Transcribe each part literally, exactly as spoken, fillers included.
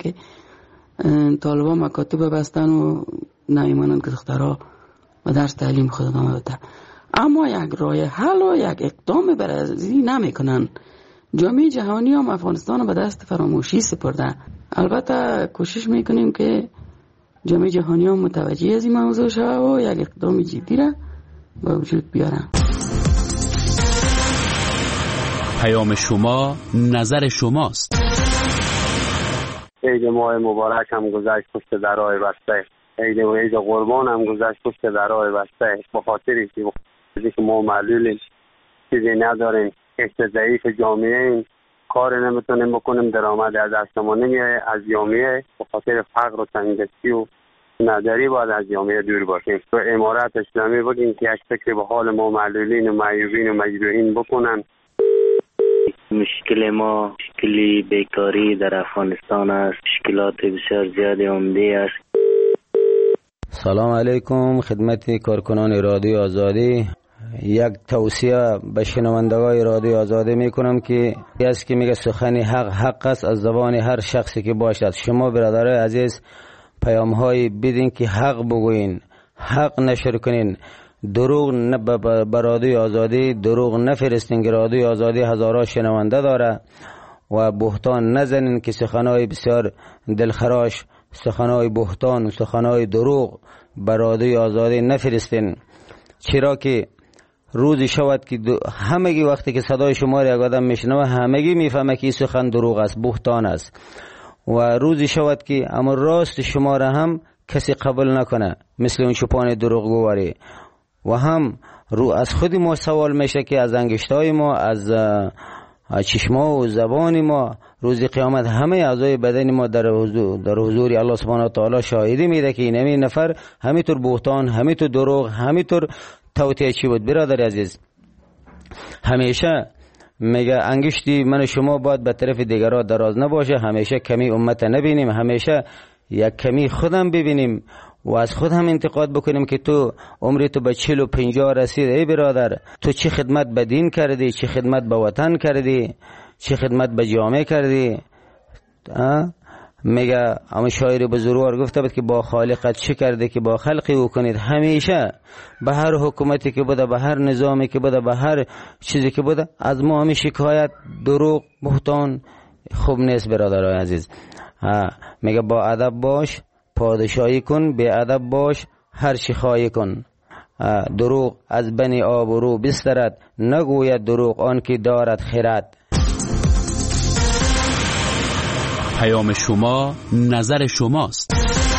که طالبان مکاتب بستن و نمیمانند که دخترها و درس تعلیم خود ادامه بده. اما یک راه حل و یک اقدام برای نمیکنن. جامعه جهانی هم افغانستان به دست فراموشی سپرده. البته کوشش میکنیم که جامعه جهانی هم متوجه از این موضوع شود و یک اقدام جدی را به وجود بیارن. پیام شما نظر شماست. عید ماه مبارک هم گذشت پشت درای بسته. عید و عید قربان هم گذشت پشت درای بسته. به خاطر که ما معلولیم، چیزی نداریم، قشر ضعیف جامعه این، کار نمیتونیم بکنیم، درآمد از دستمون نمیاد از جامعه. به خاطر فقر و تنگدستی و نداری باید از جامعه دور باشیم. و امارات اسلامی بگیم که یک فکر به حال ما معلولین و معیوبین و مجروحین بکنن. مشکل ما مشکلی بیکاری در افغانستان است. مشکلات بسیار زیادی عمده است. سلام علیکم خدمت کارکنان رادیو آزادی. یک توصیه به شنوندگان رادیو آزادی میکنم که است که میگه سخن حق حق است از زبان هر شخصی که باشد. شما برادرای عزیز پیام های بدین که حق بگوین، حق نشر کنین، دروغ نه به رادیو آزادی دروغ نفرستین که رادیو آزادی هزاران شنونده داره و بهتان نزنین که سخنای بسیار دلخراش، سخنای بهتان، سخنای دروغ به رادیو آزادی نفرستین. چرا که روزی شود که همگی وقتی که صدای شما را یک آدم میشنوه همگی میفهمه که این سخن دروغ است، بهتان است. و روزی شود که اما راست شما را هم کسی قبول نکنه مثل اون شپان دروغگواری. و هم رو از خود ما سوال میشه که از انگشتای ما، از چشما و زبان ما روز قیامت همه اعضای بدن ما در حضور در حضور الله سبحانه و تعالی شاهدی میده که این نفر همینطور بهتان، همینطور دروغ، همینطور توطئه چی بود. برادر عزیز همیشه میگه انگشتی من و شما باید به طرف دیگران دراز نباشه. همیشه کمی امت نبینیم، همیشه یک کمی خودم ببینیم و از خود هم انتقاد بکنیم که تو عمری تو به چل و پنجاه رسید. ای برادر تو چه خدمت به دین کردی، چه خدمت به وطن کردی، چه خدمت به جامعه کردی؟ میگه اما شاعر بزرگوار گفته بود که با خالقت چه کرده که با خلقی او کنید. همیشه به هر حکومتی که بوده، به هر نظامی که بوده، به هر چیزی که بوده از ما همه شکایت، دروغ، بهتان خوب نیست برادرای عزیز. میگه با ادب باش، پادشاهی کن، بی ادب باش، هر چی خواهی کن. دروغ از بنی آبرو بسترد، نگوید دروغ آن که دارد خرد. پیام شما نظر شماست.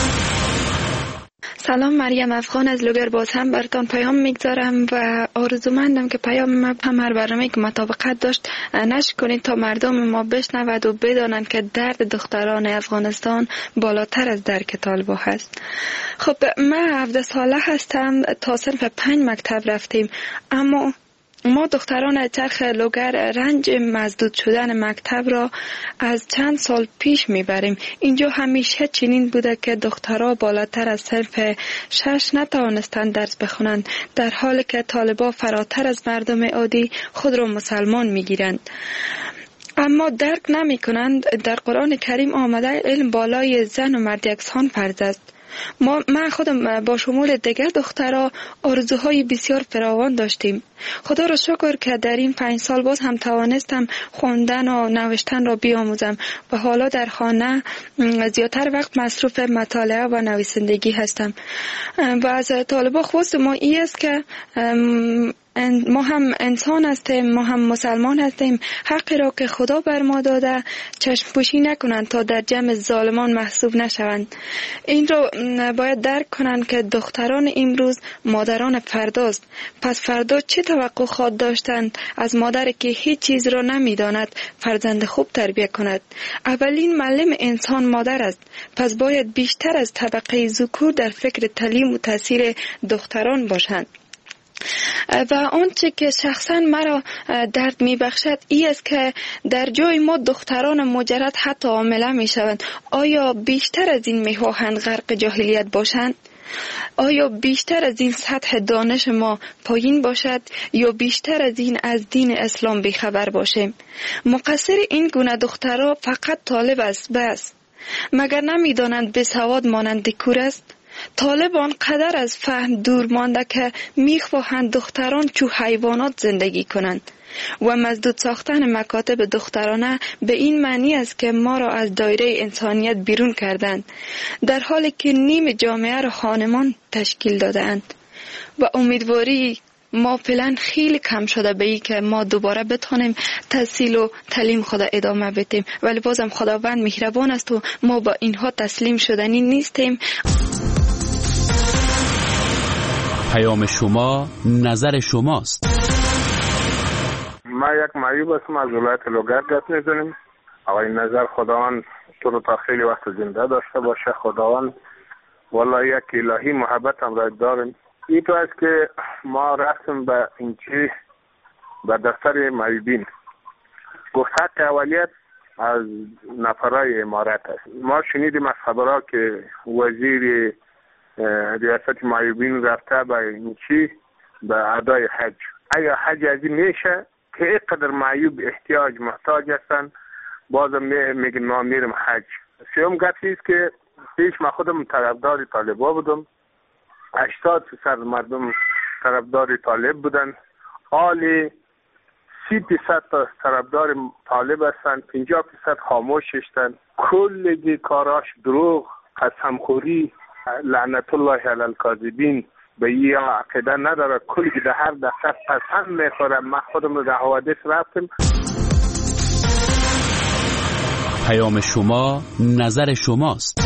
سلام، مریم افغان از لوگر. باز هم براتون پیام میگذارم و آرزومندم که پیام ما هم هر برنامه‌ای که مطابقت داشت نشر کنید تا مردم ما بشنود و بدانند که درد دختران افغانستان بالاتر از درک طالبان هست. خب من هفده ساله هستم، تا صنف پنج مکتب رفتیم، اما ما دختران چرخ لوگر رنج مزدود شدن مکتب را از چند سال پیش میبریم. اینجا همیشه چنین بوده که دخترها بالاتر از صنف شش نتوانستند درس بخونند، در حالی که طالبان فراتر از مردم عادی خود را مسلمان میگیرند. اما درک نمی کنند در قرآن کریم آمده علم بالای زن و مرد یکسان فرض است. ما من خودم با شمول دیگر دخترها آرزوهای بسیار فراوان داشتیم. خدا را شکر که در این پنج سال باز هم توانستم خواندن و نوشتن را بیاموزم و حالا در خانه زیادتر وقت مصروف مطالعه و نویسندگی هستم. و از طالبان خواست ما این است که ما هم انسان هستیم، ما هم مسلمان هستیم. حقی را که خدا بر ما داده چشم پوشی نکنند تا در جمع ظالمان محسوب نشوند. این را باید درک کنند که دختران امروز مادران فرداست. پس فردا چه توقع خواهد داشتند از مادر که هیچ چیز را نمیداند فرزند خوب تربیت کند؟ اولین معلم انسان مادر است. پس باید بیشتر از طبقه ذکور در فکر تعلیم و تاثیر دختران باشند. و آنچه که شخصا مرا درد می بخشد این است که در جای ما دختران مجرد حتی حامله می شوند. آیا بیشتر از این می خواهند غرق جاهلیت باشند؟ آیا بیشتر از این سطح دانش ما پایین باشد یا بیشتر از این از دین اسلام بیخبر باشیم؟ مقصر این گونه دخترها فقط طالب است بس. مگر نمیدانند بیسواد مانند کور است؟ طالب آنقدر از فهم دور مانده که میخواهند دختران چو حیوانات زندگی کنند و مزدود ساختن مکاتب دخترانه به این معنی است که ما را از دایره انسانیت بیرون کردند، در حالی که نیم جامعه را خانمان تشکیل دادند. و امیدواری ما فعلا خیلی کم شده به این که ما دوباره بتونیم تحصیل و تعلیم خود ادامه بدیم، ولی بازم خداوند مهربان است و ما با اینها تسلیم شدنی نیستیم. پیام شما نظر شماست. ما یک معیوب هستم از ولایت لوگر گپ میزنیم. آقای نظر خداوند تو رو تا خیلی وقت زنده داشته باشه. خداوند والله یک الهی محبت هم را داریم. این تو است که ما رفتیم به اینچی به دفتر معیوبین، گفته که اولیت از نفرای امارت است. ما شنیدیم از خبرها که وزیر ریاست معیوبین رفته به اینچی به ادای حج. اگر حج از این میشه که اینقدر معیوب احتیاج محتاج هستن، بازم میگن ما میرم حج. سیوم گفتی است که پیش ما خودم طرفدار طالبا بودم، هشتاد درصد مردم طرفدار طالب بودن، حالی سی درصد طرفدار طالب هستن، پنجاه درصد خاموش هستن. کل کاراش دروغ، قسمخوری، لعنت الله علی الکاذبین. به این عقیده نداره، کلی که در هر دقیقه قسم میخوره. من خودم رو در حوادث رفتم. پیام شما نظر شماست.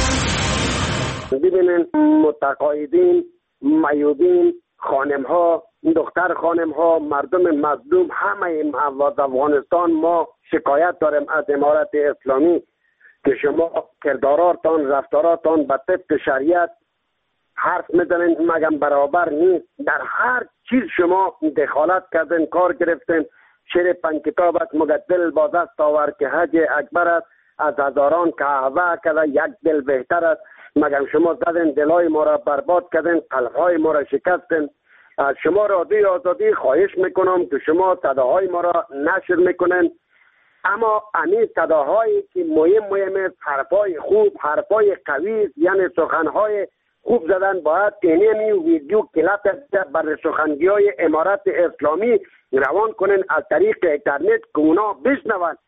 ببینین متقاعدین، معیوبین، خانم ها، دختر خانم ها، مردم مظلوم، همه این افغانستان ما شکایت داریم از امارت اسلامی که شما کرداراتان، رفتاراتان به طبق شریعت حرف میزنین مگم برابر نیست. در هر چیز شما دخالت کردین، کار گرفتین. شعر پنج کتاب است مگر دل با دست آور که حج اکبر است، از هزاران کعبه کده یک دل بهتر است. مگر شما زدین دلای ما را برباد کردین، قلبهای ما را شکستین. از شما رادیو آزادی خواهش میکنم که شما صداهای ما را نشر میکنین، اما امی صداهایی که مهم مهم حرفای خوب، حرفای قوی، یعنی سخنهای خوب زدن، باید اینمی ویدیو کلیپ بر سخنگی های امارت اسلامی روان کنن از طریق اینترنت که اونا بشنون.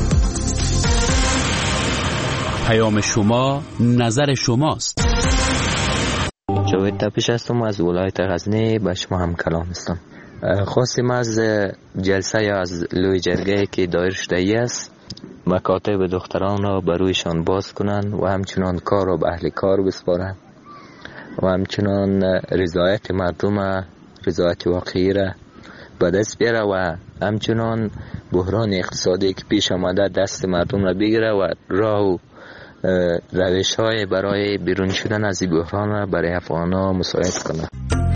پیام شما نظر شماست. جاوید تپش هستم از ولایت غزنی، به شما هم کلام هستم. خواستیم از جلسه یا از لوی جرگه که دایر شده است مکاتب دختران را برویشان باز کنند و همچنان کار را به اهل کار بسپارند و همچنان رضایت مردم، رضایت واقعی را به دست بیاره و همچنان بحران اقتصادی که پیش آمده دست مردم را بگیره و راه و روش های برای بیرون شدن از این بحران را برای افغان ها مساعد کنه.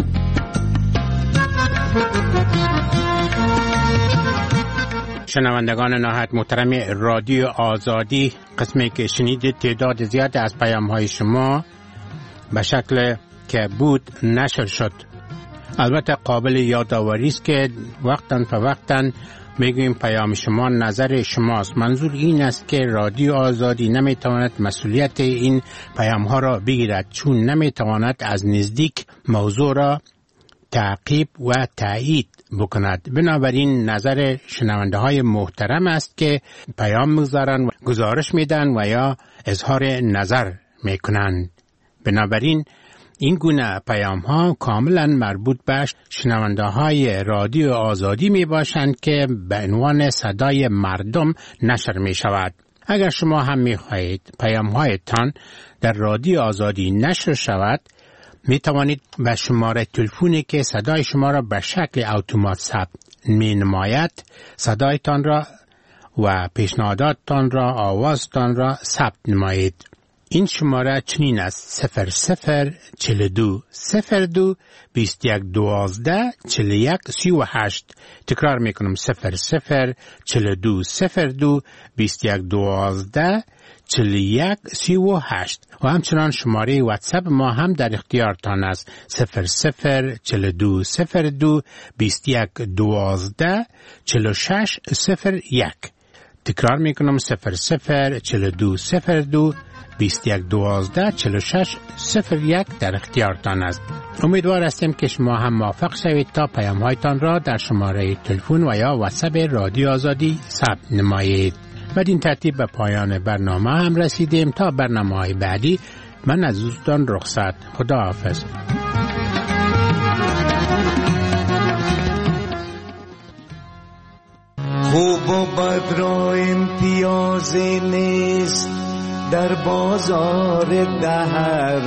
شنوندگان نهایت محترم رادیو آزادی، قسمی که شنیدید تعداد زیاد از پیام های شما به شکل که بود نشر شد. البته قابل یادآوری است که وقتاً فوقتاً میگویم پیام شما نظر شماست. منظور این است که رادیو آزادی نمیتواند مسئولیت این پیام ها را بگیرد، چون نمیتواند از نزدیک موضوع را تعقیب و تایید بکند. بنابراین نظر شنونده های محترم است که پیام میگذارند و گزارش میدن و یا اظهار نظر میکنند. بنابراین این گونه پیام ها کاملا مربوط به شنونده های رادیو آزادی می باشند که به عنوان صدای مردم نشر می شود. اگر شما هم می خواهید پیام هایتان در رادیو آزادی نشر شود، می توانید به شماره تلفنی که صدای شما را به شکل اتومات ثبت می نماید صدایتان را و پیشنهاداتتان را، آوازتان را ثبت نمایید. این شماره چنین است: صفر صفر چل دو صفر دو بیست یک دوازده چل یک سی و هشت. تکرار میکنم: صفر صفر چل دو صفر دو بیست یک دوازده چل یک سی و هشت. و همچنان شماره واتساپ ما هم در اختیارتان است: صفر صفر چل دو صفر دو بیست یک دوازده چل شش صفر یک. تکرار میکنم صفر صفر چل دو صفر دو بیست یک دوازده چل شش صفر یک در اختیارتان است. امیدوار هستیم که شما هم موفق شوید تا پیام هایتان را در شماره تلفن و یا واتساپ رادیو آزادی ثبت نمایید. بدین ترتیب به پایان برنامه هم رسیدیم. تا برنامه های بعدی من از دوستان رخصت. خدا حافظ. خوب و بد را امتیازی نیست در بازار دهر،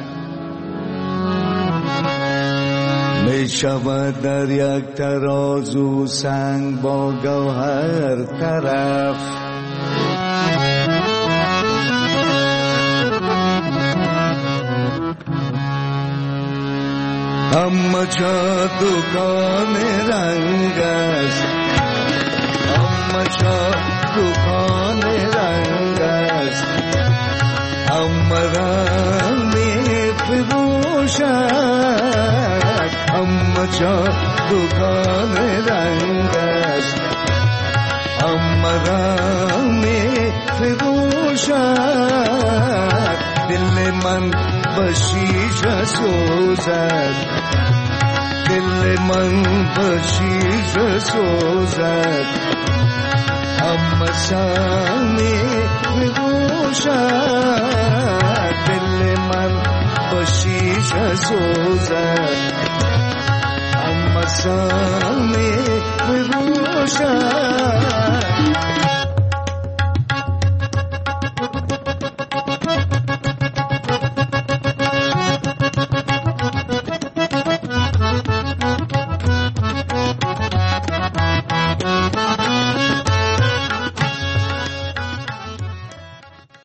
می شود در یک ترازو سنگ با گوهر طرف. اما جا دکان رنگ است، اما جا دکان رنگ است، اما رنگ می فروشد. اما جا دکان رنگ است، اما رنگ می فروشد. دل من بشیشه سوزد، دل من بشیشه سوزد. اما سامی بگوشد، دل من بشیشه سوزد. اما سامی بگوشد.